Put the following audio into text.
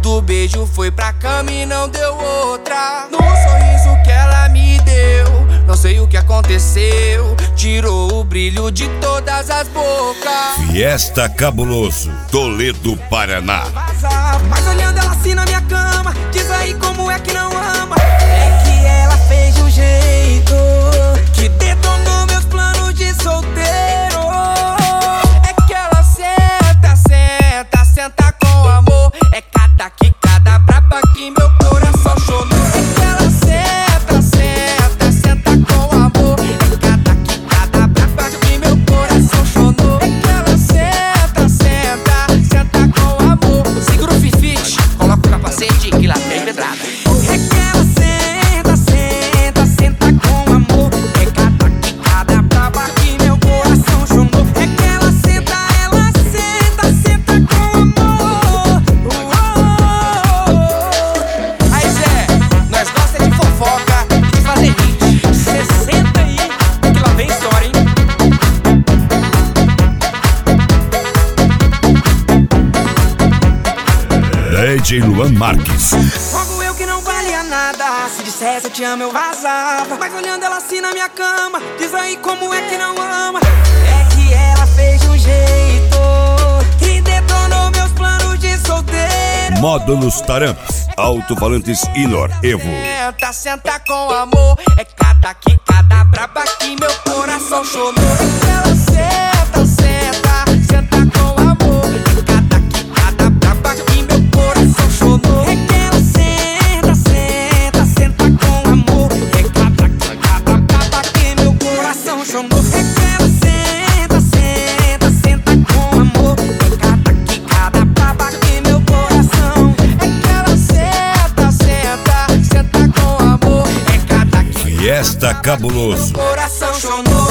Do beijo foi pra cama e não deu outra. No sorriso que ela me deu, não sei o que aconteceu, tirou o brilho de todas as bocas. Fiesta Cabuloso, Toledo, Paraná. Mas olhando ela assim na minha cama, diz aí como é que não ama. É que ela fez de um jeito que detonou meus planos de solteiro. É que ela senta, senta, senta com amor. É cada quicada braba que meu coração chorou. É que ela senta, senta, senta com amor. É cada quicada braba que meu coração chorou. É que ela senta, senta, senta com amor. Segura o fifite, coloca o capacete que lá tem pedrada. É que ela senta, senta, senta com amor. É cada quicada braba que meu coração chorou. É que ela senta, senta com amor. Aí Zé, nós gosta de fofoca e de fazer hit. Cê senta aí que lá vem história, hein? DJ Luan Marques. Logo eu que não valia nada, se dissesse eu te amo eu vazava. Mas olhando ela assim na minha cama, diz aí como é que não ama. É que ela fez de um jeito que detonou meus planos de solteiro. Módulos Taramps, alto-falantes Inor Evo. Senta, senta com amor. É cada quicada braba que meu coração chorou. Ela senta, senta, senta com amor. É cada quicada braba que meu coração chorou. É que ela senta, senta, senta com amor. É cada quicada braba que meu coração chorou. É que ela senta, senta, senta com amor. É cada quicada braba que meu coração. É que ela senta, senta, senta com amor. É cada Fiesta Cabuloso. coração chorou.